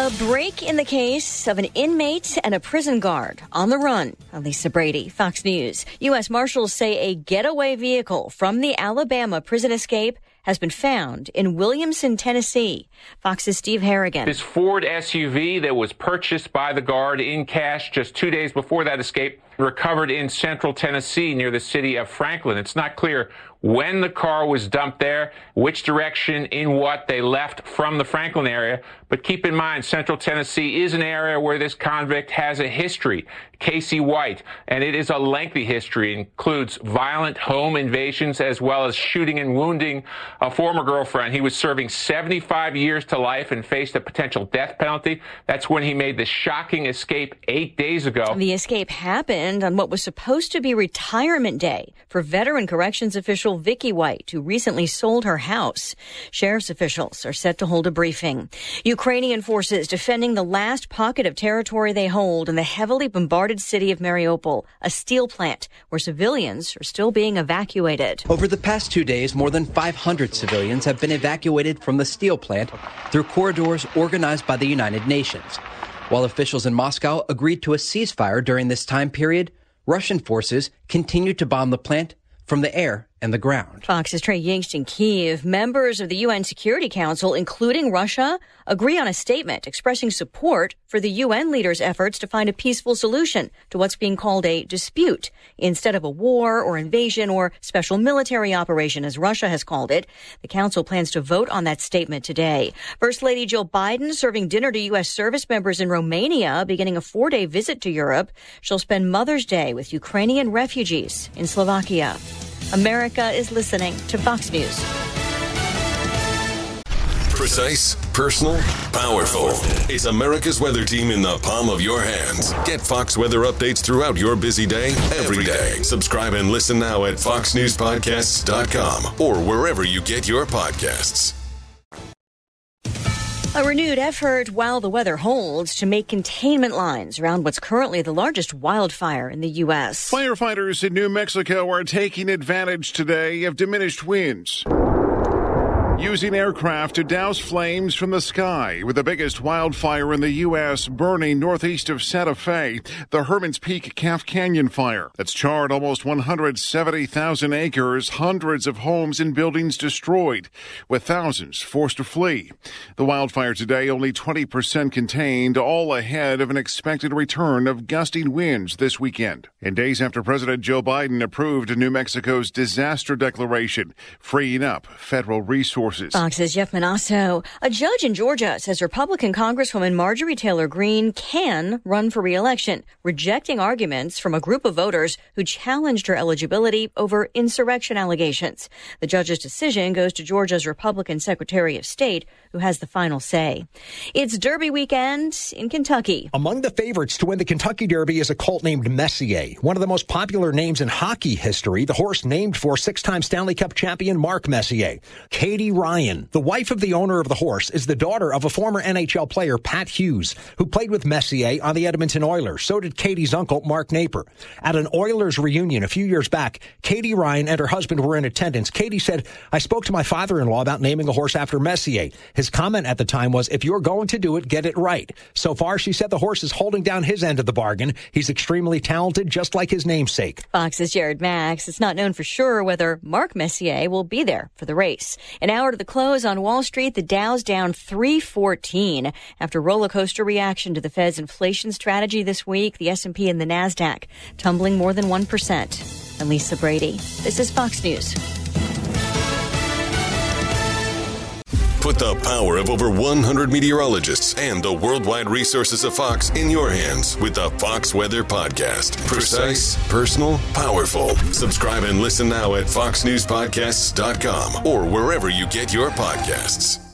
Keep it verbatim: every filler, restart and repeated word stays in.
A break in the case of an inmate and a prison guard on the run. Lisa Brady, Fox News. U S Marshals say a getaway vehicle from the Alabama prison escape has been found in Williamson, Tennessee. Fox's Steve Harrigan. This Ford S U V that was purchased by the guard in cash just two days before that escape recovered in central Tennessee near the city of Franklin. It's not clear when the car was dumped there, which direction, in what they left from the Franklin area. But keep in mind, central Tennessee is an area where this convict has a history, Casey White, and it is a lengthy history. It includes violent home invasions as well as shooting and wounding a former girlfriend. He was serving seventy-five years to life and faced a potential death penalty. That's when he made the shocking escape eight days ago. The escape happened on what was supposed to be retirement day for veteran corrections official Vicky White, who recently sold her house. Sheriff's officials are set to hold a briefing. Ukrainian forces defending the last pocket of territory they hold in the heavily bombarded city of Mariupol, a steel plant where civilians are still being evacuated. Over the past two days, more than five hundred civilians have been evacuated from the steel plant through corridors organized by the United Nations. While officials in Moscow agreed to a ceasefire during this time period, Russian forces continued to bomb the plant from the air and the ground. Fox's Trey Yingst in Kyiv. Members of the U N Security Council, including Russia, agree on a statement expressing support for the U N leaders' efforts to find a peaceful solution to what's being called a dispute instead of a war or invasion or special military operation, as Russia has called it. The council plans to vote on that statement today. First Lady Jill Biden serving dinner to U S service members in Romania, beginning a four-day visit to Europe. She'll spend Mother's Day with Ukrainian refugees in Slovakia. America is listening to Fox News. Precise, personal, powerful. It's America's weather team in the palm of your hands. Get Fox weather updates throughout your busy day, every day. Subscribe and listen now at fox news podcasts dot com or wherever you get your podcasts. A renewed effort while the weather holds to make containment lines around what's currently the largest wildfire in the U S. Firefighters in New Mexico are taking advantage today of diminished winds, using aircraft to douse flames from the sky, with the biggest wildfire in the U S burning northeast of Santa Fe, the Herman's Peak Calf Canyon fire. That's charred almost one hundred seventy thousand acres, hundreds of homes and buildings destroyed, with thousands forced to flee. The wildfire today only twenty percent contained, all ahead of an expected return of gusting winds this weekend. And days after President Joe Biden approved New Mexico's disaster declaration, freeing up federal resources. Fox's Jeff Manasso. A judge in Georgia says Republican Congresswoman Marjorie Taylor Greene can run for re-election, rejecting arguments from a group of voters who challenged her eligibility over insurrection allegations. The judge's decision goes to Georgia's Republican Secretary of State, who has the final say. It's Derby weekend in Kentucky. Among the favorites to win the Kentucky Derby is a colt named Messier, one of the most popular names in hockey history, the horse named for six-time Stanley Cup champion Mark Messier. Katie Ryan, the wife of the owner of the horse, is the daughter of a former N H L player, Pat Hughes, who played with Messier on the Edmonton Oilers. So did Katie's uncle, Mark Napier. At an Oilers reunion a few years back, Katie Ryan and her husband were in attendance. Katie said, "I spoke to my father-in-law about naming a horse after Messier. His comment at the time was, if you're going to do it, get it right." So far, she said the horse is holding down his end of the bargain. He's extremely talented, just like his namesake. Fox's Jared Max. It's not known for sure whether Mark Messier will be there for the race. An hour to the close on Wall Street, the Dow's down three fourteen after roller coaster reaction to the Fed's inflation strategy this week. The S and P and the NASDAQ tumbling more than one percent. I'm Lisa Brady. This is Fox News. Put the power of over one hundred meteorologists and the worldwide resources of Fox in your hands with the Fox Weather Podcast. Precise, personal, powerful. Subscribe and listen now at fox news podcasts dot com or wherever you get your podcasts.